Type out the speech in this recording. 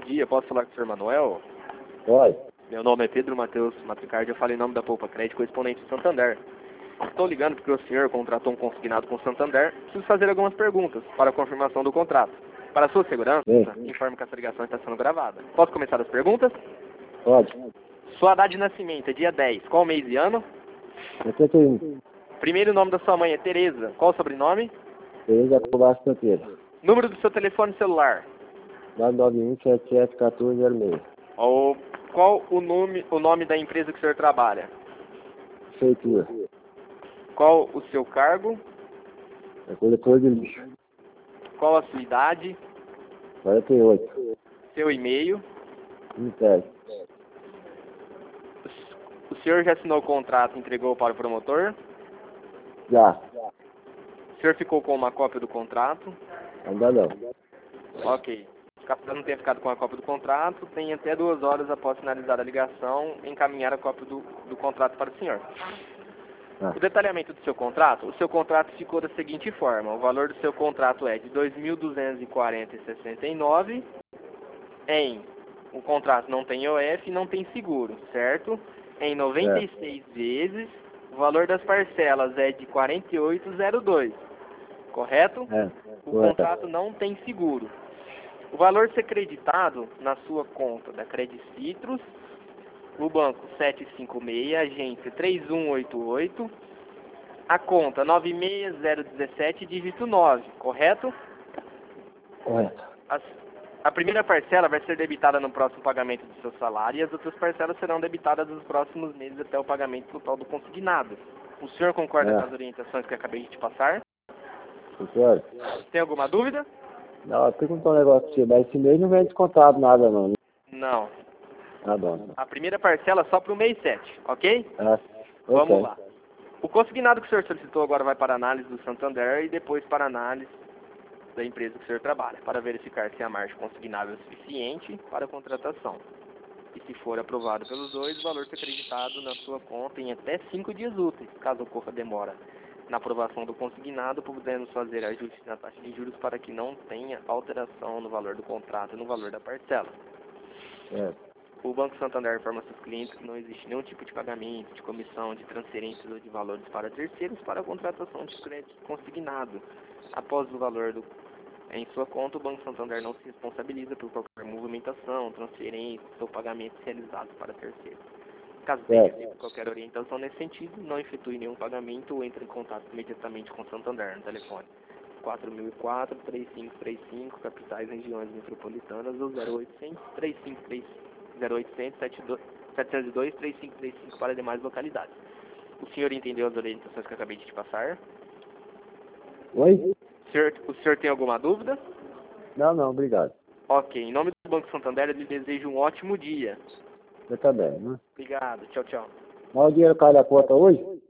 dia, posso falar com o senhor Manuel? Oi. Meu nome é Pedro Matheus Matricardi, eu falei em nome da Poupa Crédito, correspondente de Santander. Estou ligando porque o senhor contratou um consignado com o Santander. Preciso fazer algumas perguntas para a confirmação do contrato. Para a sua segurança, informe que essa ligação está sendo gravada. Posso começar as perguntas? Pode. Sua data de nascimento é dia 10. Qual mês e ano? 81. Primeiro nome da sua mãe é Tereza. Qual o sobrenome? Tereza Covasco Santeiro. Número do seu telefone celular? 991-77-1406. Qual o nome da empresa que o senhor trabalha? Prefeitura. Qual o seu cargo? É coletor de lixo. Qual a sua idade? 48. Seu e-mail? Ministério. O senhor já assinou o contrato e entregou para o promotor? Já. O senhor ficou com uma cópia do contrato? Ainda não. Ok. Caso não tenha ficado com a cópia do contrato, tem até 2 horas após finalizar a ligação encaminhar a cópia do contrato para o senhor. O detalhamento do seu contrato, o seu contrato ficou da seguinte forma: o valor do seu contrato é de R$ 2.240,69. O contrato não tem IOF e não tem seguro, certo? Em 96 vezes, o valor das parcelas é de R$ 48,02, correto? O contrato não tem seguro. O valor ser creditado na sua conta da Credit Citrus, o banco 756, agência 3188, a conta 96017, dígito 9, correto? Correto. A primeira parcela vai ser debitada no próximo pagamento do seu salário e as outras parcelas serão debitadas nos próximos meses até o pagamento total do consignado. O senhor concorda com as orientações que acabei de te passar? Concordo. Tem alguma dúvida? Não, eu perguntar um negócio pra você, mas esse mês não vem descontado nada não, né? Não. Tá bom. A primeira parcela só para o mês 7, ok? Vamos lá. O consignado que o senhor solicitou agora vai para análise do Santander e depois para análise da empresa que o senhor trabalha, para verificar se a margem consignável é suficiente para a contratação. E se for aprovado pelos dois, o valor ser acreditado na sua conta em até 5 dias úteis, caso ocorra demora na aprovação do consignado, podemos fazer ajuste na taxa de juros para que não tenha alteração no valor do contrato e no valor da parcela. O Banco Santander informa seus clientes que não existe nenhum tipo de pagamento, de comissão, de transferências ou de valores para terceiros para a contratação de crédito consignado. Após o valor em sua conta, o Banco Santander não se responsabiliza por qualquer movimentação, transferência ou pagamento realizados para terceiros. Caso tenha recebido qualquer orientação nesse sentido, não efetue nenhum pagamento ou entre em contato imediatamente com o Santander no telefone 4004-3535, capitais regiões metropolitanas, ou 0800-702-3535 para demais localidades. O senhor entendeu as orientações que eu acabei de te passar? Oi? O senhor tem alguma dúvida? Não, obrigado. Ok, em nome do Banco Santander, eu lhe desejo um ótimo dia. Você também, né? Obrigado, tchau, tchau. Mas o dinheiro cai da conta hoje?